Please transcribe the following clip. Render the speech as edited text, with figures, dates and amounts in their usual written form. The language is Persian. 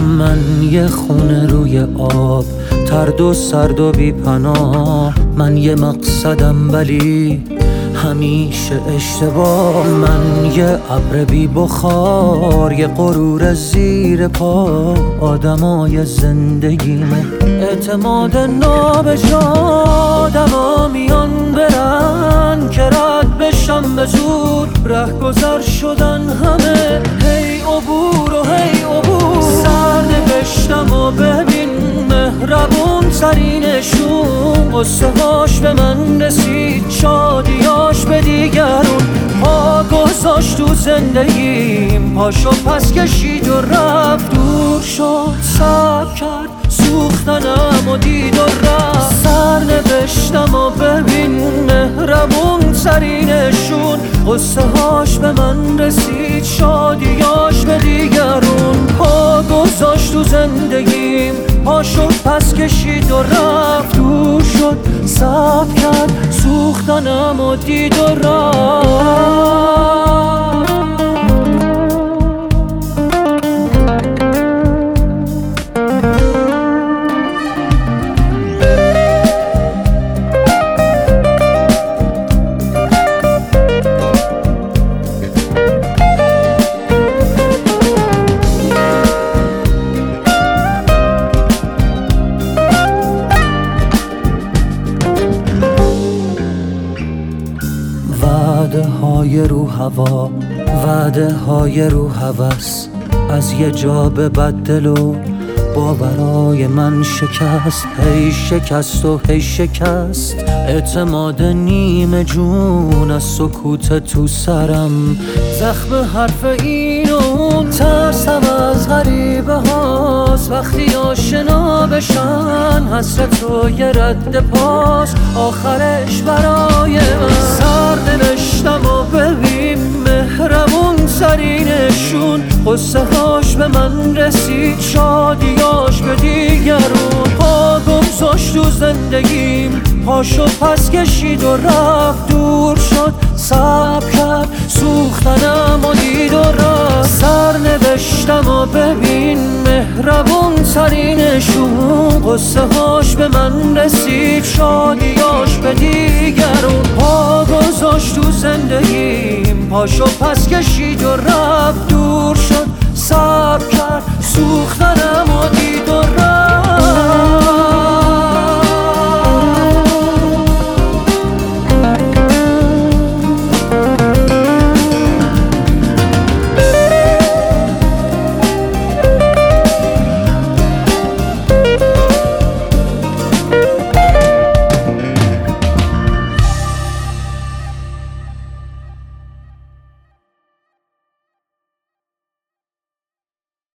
من یه خونه روی آب، ترد و سرد و بی پناه. من یه مقصدم ولی همیشه اشتباه. من یه ابر بی بخار، یه غرور زیر پا. آدمای زندگیمه اعتماد نابجا. آدما میان برن که رد بشم به زور. رهگذر شدن همه، هی عبور و هی عبور. سرنوشتم و ببین مهربون ترینشون. قصه هاش به من رسید، شادیاش به دیگرون. پا گذاشت تو زندگیم، پاشو پس کشید و رفت. دور شد، صبر کرد، سوختنم و دید و رفت. سرنوشتم و ببین مهربون ترینشون. قصه هاش به من رسید، شادیاش به دیگرون. پا گذاشت تو زندگیم، پاشو پس کشید و رفت. دور شد، صبر کرد، سوختنم و دید و رفت. وعده های رو هوا، وعده های رو هوس. از یه جا به بدل و باورای من شکست. هی شکست و هی شکست. اعتماد نیمه جون از سکوت تو سرم. زخم حرف این و اون، ترسم از غریبه هاست. وقتی آشنا بشن حسرت و یه رد پاس. آخرش برای من سرنوشتم و ببین مهربون ترینشون. قصه هاش به من رسید، شادیاش به دیگرون. پا گذاشت تو زندگیم، پاشو پس کشید و رفت. دور شد، صبر کرد، سوختنم و دید و رفت. سرنوشتم و ببین مهربون ترینشون. قصه هاش به من رسید، شادیاش به دیگرون. پا گذاشت تو زندگیم، پاشو پس کشید و رفت. دور شد، صبر کرد، سوختنم